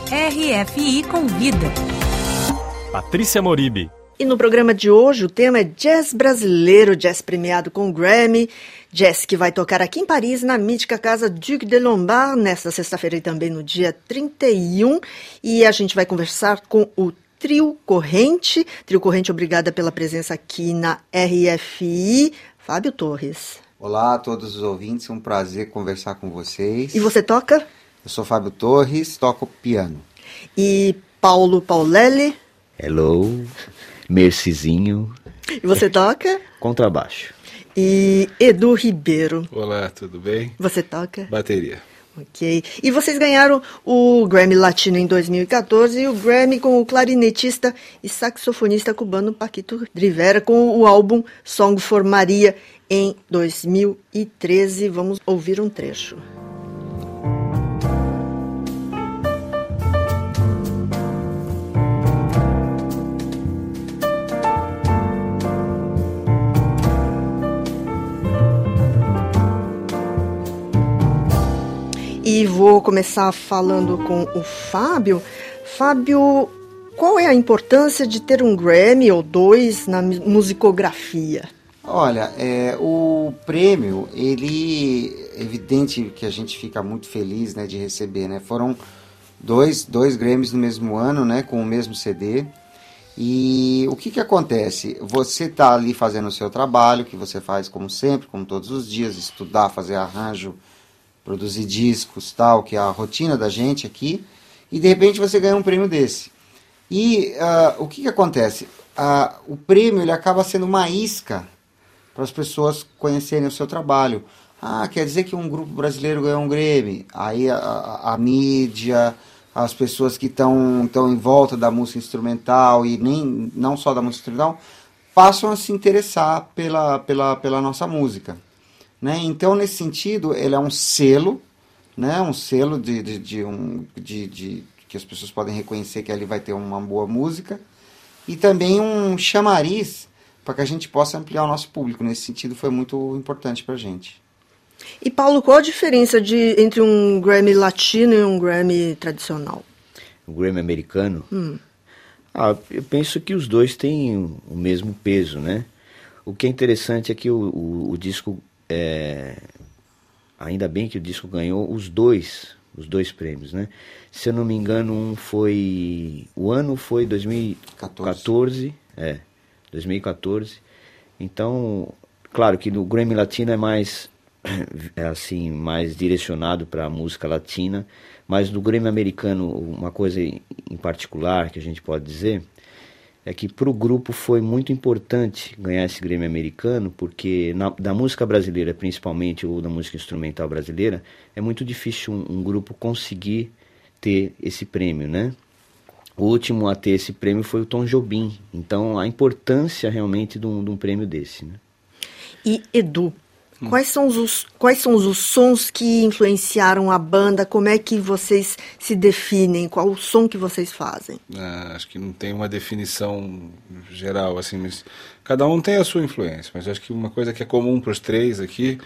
RFI Convida. Patrícia Moribe. E no programa de hoje o tema é jazz brasileiro, jazz premiado com Grammy, jazz que vai tocar aqui em Paris, na mítica Casa Duc de Lombard, nesta sexta-feira e também no dia 31. E a gente vai conversar com o Trio Corrente. Trio Corrente, obrigada pela presença aqui na RFI. Fábio Torres. Olá a todos os ouvintes, é um prazer conversar com vocês. E você toca? Eu sou Fábio Torres, toco piano. E Paulo Paulelli? Hello, Mercizinho. E você toca? Contrabaixo. E Edu Ribeiro? Olá, tudo bem? Você toca? Bateria. Ok. E vocês ganharam o Grammy Latino em 2014 e o Grammy com o clarinetista e saxofonista cubano Paquito Rivera com o álbum Song for Maria em 2013. Vamos ouvir um trecho. E vou começar falando com o Fábio. Fábio, qual é a importância de ter um Grammy ou dois na musicografia? Olha, o prêmio, ele é evidente que a gente fica muito feliz, né, de receber, né? Foram dois Grammys no mesmo ano, né, com o mesmo CD. E o que acontece? Você está ali fazendo o seu trabalho, que você faz como sempre, como todos os dias, estudar, fazer arranjo, produzir discos, tal, que é a rotina da gente aqui, e de repente você ganha um prêmio desse. E o que acontece? O prêmio ele acaba sendo uma isca para as pessoas conhecerem o seu trabalho. Quer dizer que um grupo brasileiro ganhou um Grammy. Aí a mídia, as pessoas que estão em volta da música instrumental, e não só da música instrumental, passam a se interessar pela nossa música. Né? Então, nesse sentido, ele é um selo, né? Um selo que as pessoas podem reconhecer que ali vai ter uma boa música, e também um chamariz para que a gente possa ampliar o nosso público. Nesse sentido, foi muito importante para a gente. E Paulo, qual a diferença entre um Grammy latino e um Grammy tradicional? O Grammy americano? Eu penso que os dois têm o mesmo peso, né? O que é interessante é que o disco... ainda bem que o disco ganhou os dois prêmios, né? Se eu não me engano, o ano foi 2014, 2014. Então, claro que no Grammy Latino é mais direcionado para a música latina, mas no Grammy americano, uma coisa em particular que a gente pode dizer é que para o grupo foi muito importante ganhar esse Grammy americano, porque da música brasileira, principalmente, ou da música instrumental brasileira, é muito difícil um grupo conseguir ter esse prêmio, né? O último a ter esse prêmio foi o Tom Jobim. Então, a importância realmente de um prêmio desse, né? E, Edu, quais são os sons que influenciaram a banda? Como é que vocês se definem? Qual o som que vocês fazem? Acho que não tem uma definição geral, assim, mas cada um tem a sua influência. Mas acho que uma coisa que é comum para os três aqui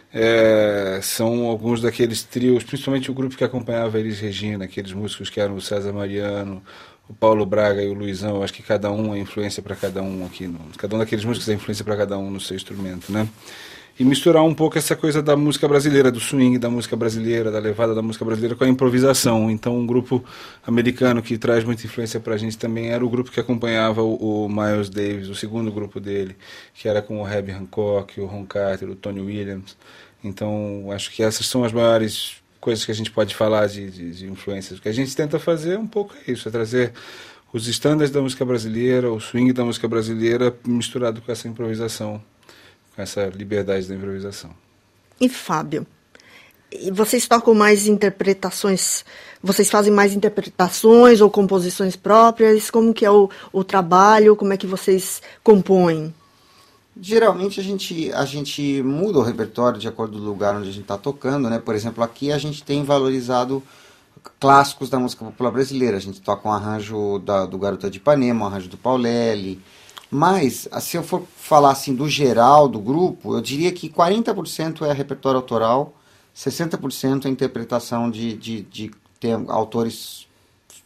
são alguns daqueles trios, principalmente o grupo que acompanhava a Elis Regina, aqueles músicos que eram o César Mariano, o Paulo Braga e o Luizão. Acho que cada um é influência para cada um aqui. Cada um daqueles músicos é influência para cada um no seu instrumento, né? E misturar um pouco essa coisa da música brasileira, do swing da música brasileira, da levada da música brasileira com a improvisação. Então, um grupo americano que traz muita influência pra gente também era o grupo que acompanhava o Miles Davis, o segundo grupo dele, que era com o Herbie Hancock, o Ron Carter, o Tony Williams. Então, acho que essas são as maiores coisas que a gente pode falar de influências. O que a gente tenta fazer um pouco é isso, é trazer os estándares da música brasileira, o swing da música brasileira misturado com essa improvisação, com essa liberdade da improvisação. E Fábio, vocês tocam mais interpretações, vocês fazem mais interpretações ou composições próprias? Como que é o trabalho, como é que vocês compõem? Geralmente a gente muda o repertório de acordo com o lugar onde a gente está tocando, né? Por exemplo, aqui a gente tem valorizado clássicos da música popular brasileira. A gente toca um arranjo do Garota de Ipanema, um arranjo do Paulelli. Mas, se eu for falar assim do geral do grupo, eu diria que 40% é repertório autoral, 60% é interpretação de autores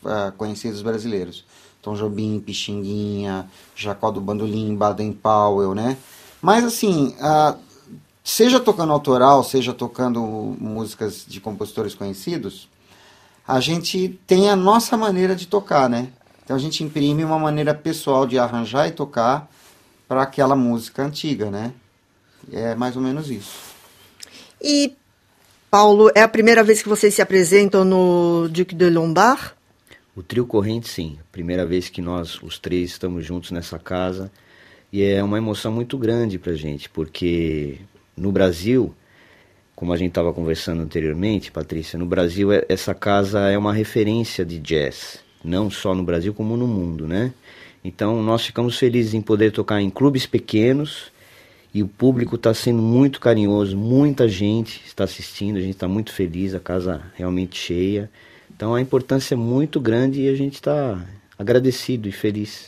conhecidos brasileiros. Tom Jobim, Pixinguinha, Jacó do Bandolim, Baden Powell, né? Mas assim, seja tocando autoral, seja tocando músicas de compositores conhecidos, a gente tem a nossa maneira de tocar, né? Então a gente imprime uma maneira pessoal de arranjar e tocar para aquela música antiga, né? É mais ou menos isso. E, Paulo, é a primeira vez que vocês se apresentam no Duc de Lombard? O Trio Corrente, sim. Primeira vez que nós, os três, estamos juntos nessa casa. E é uma emoção muito grande pra gente, porque no Brasil, como a gente estava conversando anteriormente, Patrícia, no Brasil essa casa é uma referência de jazz. Não só no Brasil, como no mundo, né? Então nós ficamos felizes em poder tocar em clubes pequenos e o público está sendo muito carinhoso, muita gente está assistindo, a gente está muito feliz, a casa realmente cheia. Então a importância é muito grande e a gente está agradecido e feliz.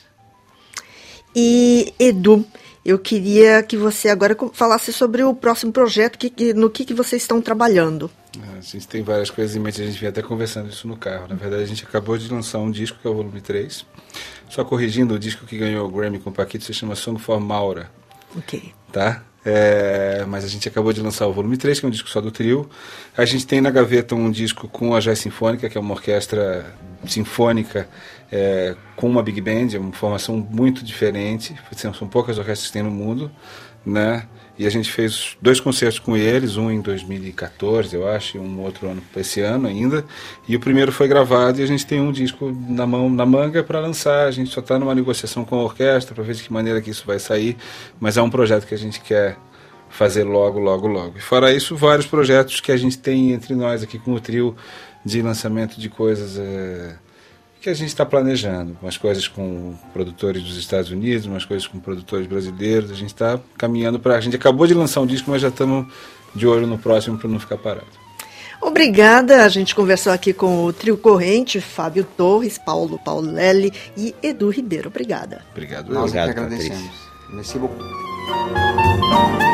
E, Edu, eu queria que você agora falasse sobre o próximo projeto, no que vocês estão trabalhando. A gente tem várias coisas em mente, a gente vinha até conversando isso no carro. Na verdade, a gente acabou de lançar um disco, que é o volume 3. Só corrigindo, o disco que ganhou o Grammy com o Paquito se chama Song for Maura. Ok. Tá? Mas a gente acabou de lançar o volume 3, que é um disco só do trio. A gente tem na gaveta um disco com a Jazz Sinfônica, que é uma orquestra sinfônica com uma big band, é uma formação muito diferente. São poucas orquestras que tem no mundo, né? E a gente fez 2 concertos com eles, um em 2014, eu acho, e um outro ano esse ano ainda. E o primeiro foi gravado e a gente tem um disco na manga para lançar. A gente só está numa negociação com a orquestra para ver de que maneira que isso vai sair, mas é um projeto que a gente quer fazer logo, logo, logo. E fora isso, vários projetos que a gente tem entre nós aqui com o trio de lançamento de coisas que a gente está planejando, umas coisas com produtores dos Estados Unidos, umas coisas com produtores brasileiros. A gente está caminhando para... A gente acabou de lançar um disco, mas já estamos de olho no próximo para não ficar parado. Obrigada. A gente conversou aqui com o Trio Corrente, Fábio Torres, Paulo Paulelli e Edu Ribeiro. Obrigada. Obrigado. Nós que agradecemos. Merci beaucoup.